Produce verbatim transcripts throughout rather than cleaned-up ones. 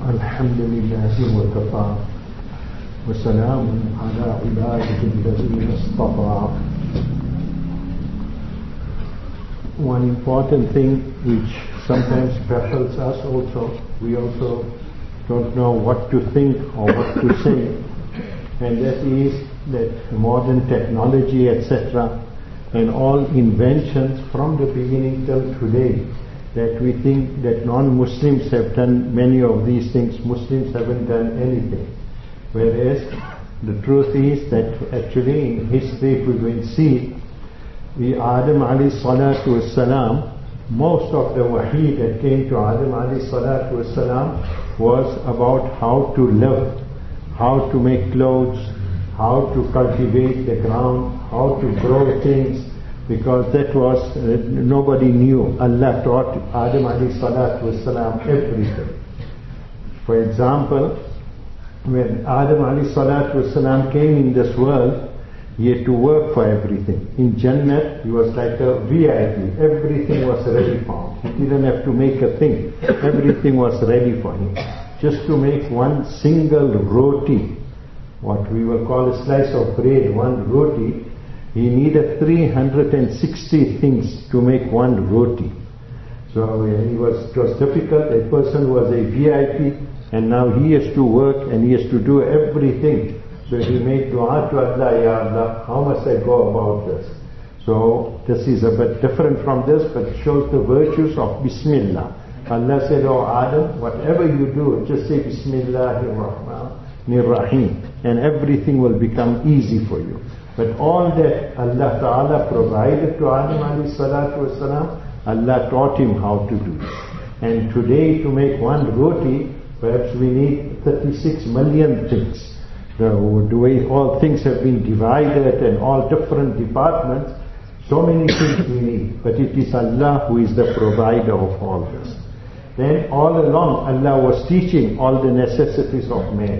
الحمد لله وكفى وسلام على عباده الذين اصطفى. One important thing which sometimes baffles us also, we also don't know what to think or what to say, and that is that modern technology, et cetera, and all inventions from the beginning till today, that we think that non-Muslims have done many of these things, Muslims haven't done anything. Whereas the truth is that actually in history, if we will see, the Adam alayhi salatu wassalam, most of the wahi that came to Adam alayhi salatu wassalam was about how to live, how to make clothes, how to cultivate the ground, how to grow things, because that was, uh, nobody knew. Allah taught Adam alayhi salatu wassalam everything. For example, when Adam alayhi salatu wassalam came in this world, he had to work for everything. In Jannat, he was like a V I P. Everything was ready for him. He didn't have to make a thing. Everything was ready for him. Just to make one single roti, what we will call a slice of bread, one roti, he needed three hundred sixty things to make one roti. So he was, it was difficult. A person was a V I P, and now he has to work and he has to do everything. So he made dua to Allah, Ya Allah, how must I go about this? So this is a bit different from this, but it shows the virtues of Bismillah. Allah said, oh Adam, whatever you do, just say Bismillahir-Rahmanir-Rahim, and everything will become easy for you. But all that Allah Ta'ala provided to Adam alayhi salatu wasalam, Allah taught him how to do. And today, to make one roti, perhaps we need thirty-six million things. The, the way all things have been divided and all different departments, so many things we need. But it is Allah who is the provider of all this. Then all along Allah was teaching all the necessities of man.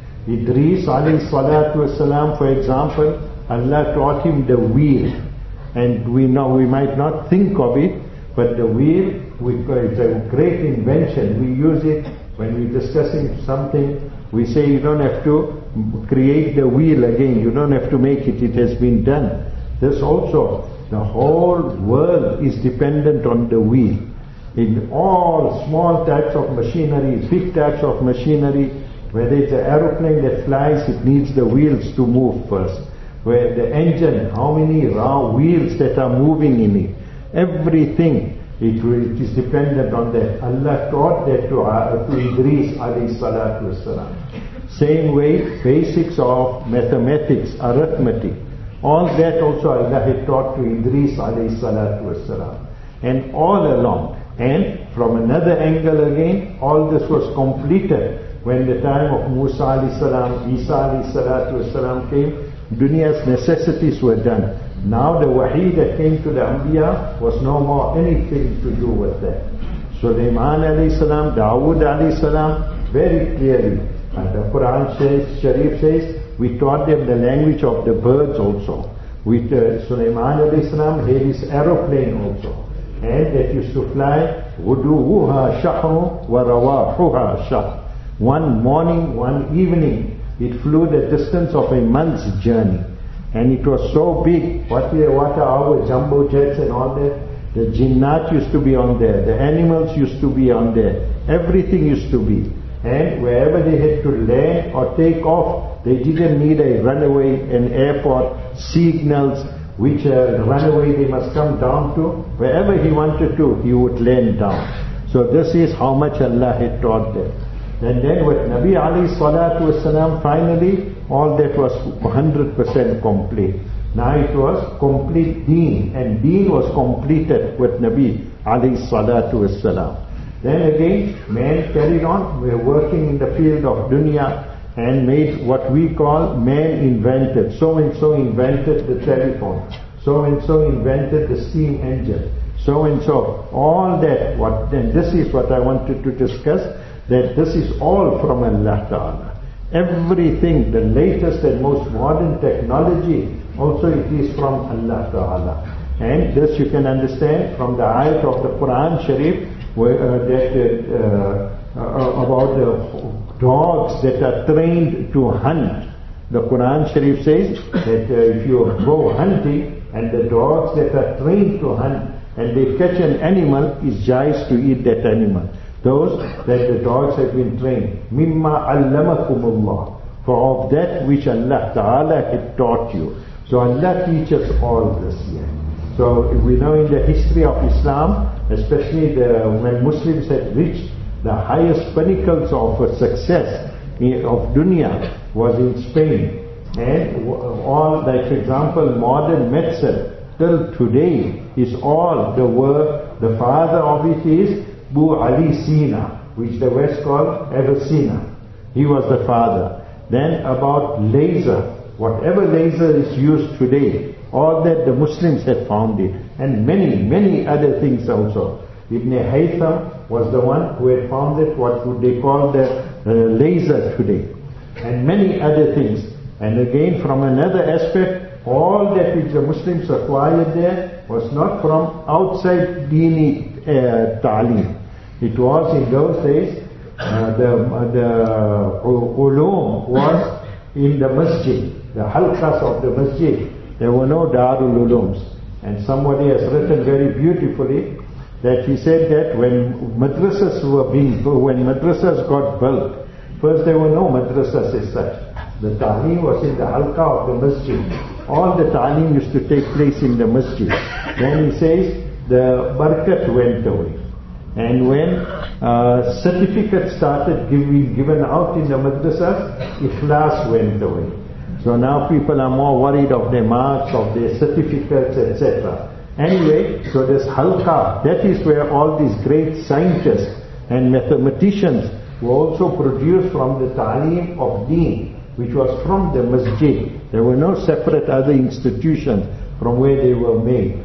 Idris alayhi salatu wasalam, for example, Allah taught him the wheel. And we know, we might not think of it, but the wheel, we, it's a great invention. We use it when we're discussing something. We say you don't have to create the wheel again. You don't have to make it. It has been done. This also, the whole world is dependent on the wheel. In all small types of machinery, big types of machinery, whether it's an aeroplane that flies, it needs the wheels to move first. Where the engine, how many raw wheels that are moving in it. Everything, it, it is dependent on that. Allah taught that to, uh, to Idris alayhi salatu wassalam. Same way, basics of mathematics, arithmetic, all that also Allah had taught to Idris alayhi salatu wassalam. And all along, and from another angle again, all this was completed when the time of Musa alayhi salam, Isa alayhi salatu wassalam came. Dunya's necessities were done. Now the wahi that came to the Anbiya was no more anything to do with that. Sulaiman alayhi salam, Dawood alayhi salam, very clearly. And the Quran says, Sharif says, we taught them the language of the birds also. With uh, Sulaiman alayhi salam, he had his aeroplane also. And that used to fly, غُدُوهَا شَحْرٌ وَرَوَاحُهَا شَحْرٌ. One morning, one evening, it flew the distance of a month's journey. And it was so big. What, what are our jumbo jets and all that? The jinnat used to be on there. The animals used to be on there. Everything used to be. And wherever they had to land or take off, they didn't need a runaway, an airport, signals, which uh, runaway they must come down to. Wherever he wanted to, he would land down. So this is how much Allah had taught them. And then with Nabi alayhi salatu wasalam, finally, all that was one hundred percent complete. Now it was complete deen, and deen was completed with Nabi alayhi salatu wasalam. Then again, man carried on. We were working in the field of dunya and made what we call man invented. So and so invented the telephone. So and so invented the steam engine. So and so. All that, what, and this is what I wanted to discuss, that this is all from Allah Ta'ala. Everything, the latest and most modern technology, also it is from Allah Ta'ala. And this you can understand from the ayat of the Quran Sharif, where, uh, that uh, uh, about the dogs that are trained to hunt. The Quran Sharif says that uh, if you go hunting and the dogs that are trained to hunt and they catch an animal, it's jais to eat that animal. Those that the dogs have been trained. Mimma allamakumullah. For of that which Allah Ta'ala had taught you. So Allah teaches all this here. So we know in the history of Islam, especially the, when Muslims had reached the highest pinnacles of success of dunya was in Spain. And all, like for example, modern medicine till today is all the work, the father of it is Bu Ali Sina, which the West call Avicenna. He was the father. Then about laser, whatever laser is used today, all that the Muslims had found it. And many, many other things also. Ibn Haytham was the one who had found it, what would they call the uh, laser today. And many other things. And again, from another aspect, all that which the Muslims acquired there was not from outside Dini uh, Ta'aleem. It was in those days, uh, the, uh, the ulum was in the masjid, the halqas of the masjid. There were no Darul Ulums. And somebody has written very beautifully that he said that when madrasas were being, when madrasas got built, first there were no madrasas as such. The ta'aleem was in the halqa of the masjid. All the ta'aleem used to take place in the masjid. Then he says the barakat went away. And when uh, certificates started giving, given out in the madrasas, ikhlas went away. So now people are more worried of their marks, of their certificates, et cetera. Anyway, so this halqa, that is where all these great scientists and mathematicians were also produced from the ta'aleem of deen, which was from the masjid. There were no separate other institutions from where they were made.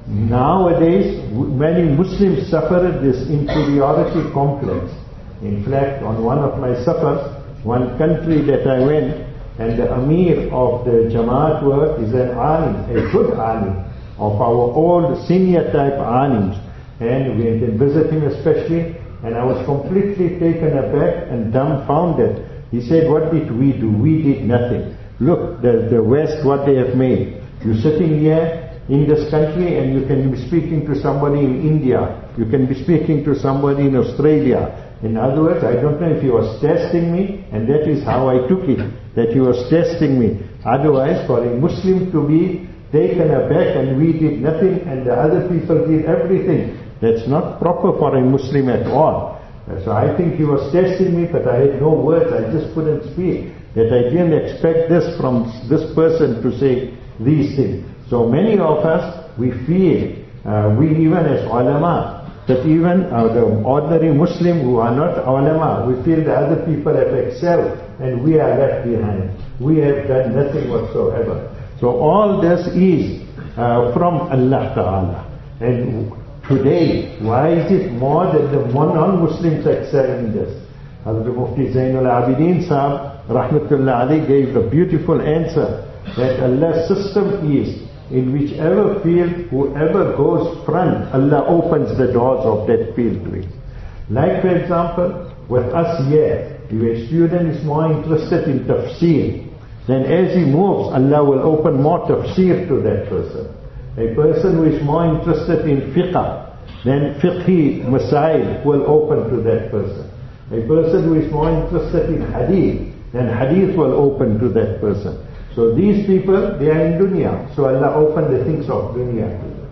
Nowadays, many Muslims suffer this inferiority complex. In fact, on one of my safars, one country that I went, and the Amir of the Jamaat work is an alim, a good alim, of our old senior type alims. And we had been visiting especially, and I was completely taken aback and dumbfounded. He said, what did we do? We did nothing. Look, the, the West, what they have made. You're sitting here in this country and you can be speaking to somebody in India. You can be speaking to somebody in Australia. In other words, I don't know if he was testing me, and that is how I took it, that he was testing me. Otherwise, for a Muslim to be taken aback and we did nothing and the other people did everything, that's not proper for a Muslim at all. So I think he was testing me, but I had no words, I just couldn't speak. That I didn't expect this from this person to say these things. So many of us, we feel, uh, we even as ulama, that even uh, the ordinary Muslim who are not ulama, we feel the other people have excelled and we are left behind. We have done nothing whatsoever. So all this is uh, from Allah Ta'ala. And today, why is it more that the non-Muslims excel in this? Hazrat Mufti Zainul Abidin Sahab, Rahmatullah Ali, gave the beautiful answer that Allah's system is, in whichever field, whoever goes front, Allah opens the doors of that field to him. Like for example, with us here, if a student is more interested in tafsir, then as he moves, Allah will open more tafsir to that person. A person who is more interested in fiqh, then fiqhi masail will open to that person. A person who is more interested in hadith, then hadith will open to that person. So these people, they are in dunya. So Allah opened the things of dunya to them.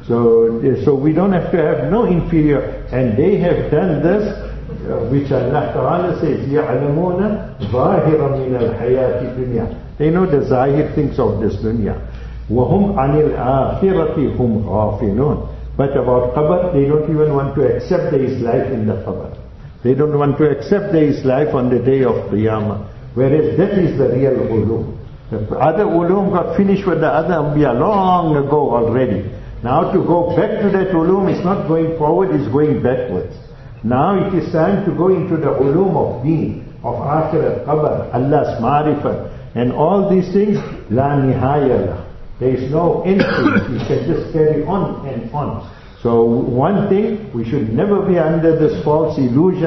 So, so we don't have to have no inferior. And they have done this, uh, which Allah Ta'ala says, يَعْلَمُونَ ظَاهِرًا مِنَ الْحَيَاةِ الدُّنْيَا. They know the zahir things of this dunya. وَهُمْ عَنِ الْآخِرَةِ هُمْ غَافِلُونَ. But about qabr, they don't even want to accept there is life in the qabr. They don't want to accept there is life on the day of Qiyamah. Whereas that is the real ulum. The other ulum got finished with the other anbiya long ago already. Now to go back to that ulum is not going forward, it's going backwards. Now it is time to go into the ulum of deen, of akhirat, qabr, Allah's ma'rifat, and all these things, la nihaya. There is no end to it. You can just carry on and on. So one thing, we should never be under this false illusion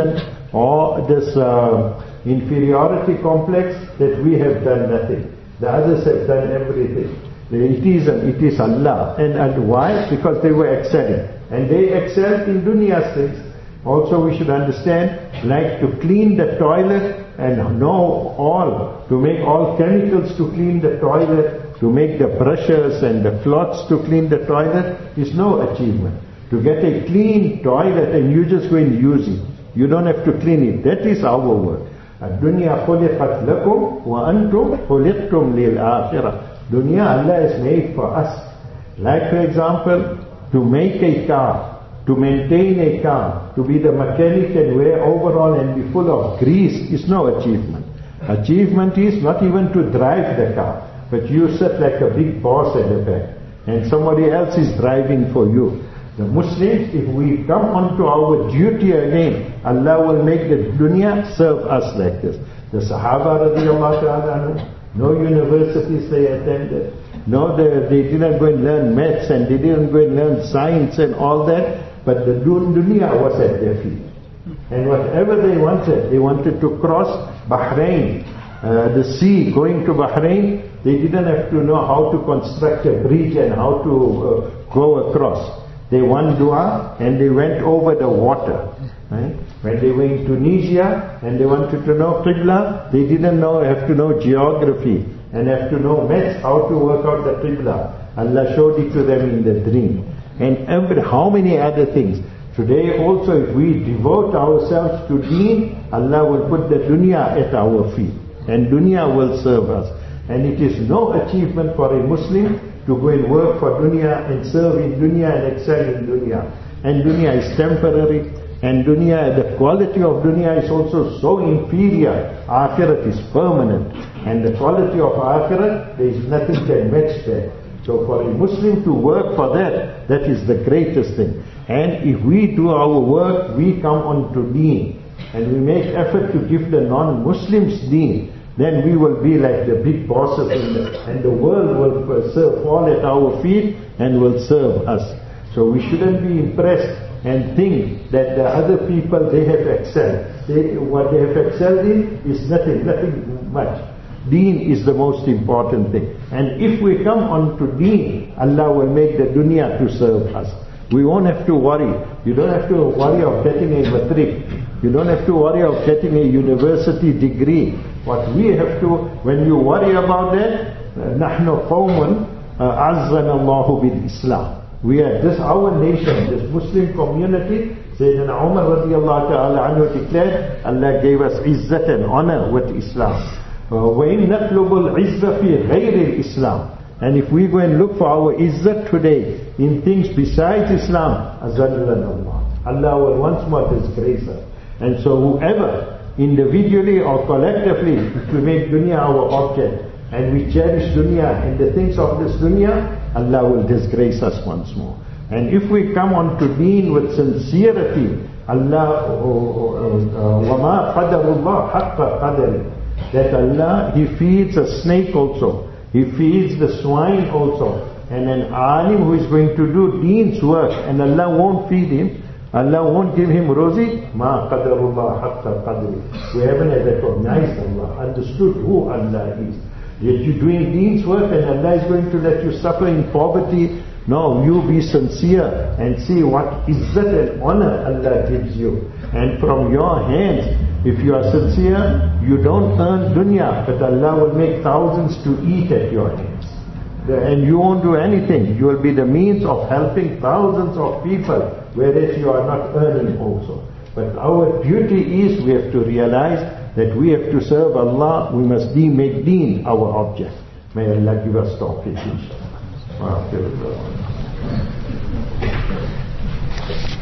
or this uh, inferiority complex that we have done nothing. The others have done everything. It is, it is Allah. And, and why? Because they were excelling. And they excelled in dunya's things. Also we should understand, like to clean the toilet and know all, to make all chemicals to clean the toilet, to make the brushes and the cloths to clean the toilet is no achievement. To get a clean toilet and you just go and use it. You don't have to clean it. That is our work. الدنيا خلقت لكم وأنتم خلقتم للآخرة. Dunya Allah has made for us. Like for example, to make a car, to maintain a car, to be the mechanic and wear overall and be full of grease is no achievement. Achievement is not even to drive the car, but you sit like a big boss at the back and somebody else is driving for you. The Muslims, if we come onto our duty again, Allah will make the dunya serve us like this. The Sahaba radiallahu ta'ala, no universities they attended, no they, they didn't go and learn maths and they didn't go and learn science and all that, but the dunya was at their feet. And whatever they wanted, they wanted to cross Bahrain, uh, the sea, going to Bahrain, they didn't have to know how to construct a bridge and how to uh, go across. They won dua and they went over the water. Right? When they were in Tunisia and they wanted to know Qibla, they didn't know, have to know geography and have to know maths, how to work out the Qibla. Allah showed it to them in the dream. And every, how many other things. Today also if we devote ourselves to deen, Allah will put the dunya at our feet. And dunya will serve us. And it is no achievement for a Muslim to go and work for dunya and serve in dunya and excel in dunya. And dunya is temporary, and dunya, the quality of dunya is also so inferior. Akhirat is permanent, and the quality of akhirat, there is nothing can match that. So for a Muslim to work for that, that is the greatest thing. And if we do our work, we come on to deen, and we make effort to give the non-Muslims deen, then we will be like the big bosses in the, and the world will serve, fall at our feet and will serve us. So we shouldn't be impressed and think that the other people, they have excelled. They, what they have excelled in is nothing, nothing much. Deen is the most important thing. And if we come on to deen, Allah will make the dunya to serve us. We won't have to worry. You don't have to worry of getting a matric. You don't have to worry of getting a university degree. What we have to, when you worry about that, نحن قوم أعزنا الله بالإسلام. We are this, our nation, this Muslim community, Sayyidina Umar radiallahu ta'ala anhu declared, Allah gave us izzat and honor with Islam. وَإِن نَطْلُبُ الْعِزَّ فِي غَيْرِ الْإِسْلَامِ. And if we go and look for our izzat today in things besides Islam, أَزَلَّنَا اللَّهُ. Allah will once more disgrace us. And so whoever, individually or collectively, if we make dunya our object, and we cherish dunya and the things of this dunya, Allah will disgrace us once more. And if we come on to deen with sincerity, Allah, وَمَا قَدَرُ اللَّهُ حَقَّ قَدَرِ, that Allah, He feeds a snake also, He feeds the swine also, and an alim who is going to do deen's work, and Allah won't feed him, Allah won't give him rozi, ma qadarullah haqqa qadri. We haven't recognized Allah, understood who Allah is. Yet you're doing deen's work and Allah is going to let you suffer in poverty. No, you be sincere and see what izzat and honor Allah gives you. And from your hands, if you are sincere, you don't earn dunya, but Allah will make thousands to eat at your hands. And you won't do anything. You will be the means of helping thousands of people, whereas you are not earning also. But our duty is, we have to realize that we have to serve Allah, we must de- make deen our object. May Allah give us tawfiq, inshallah.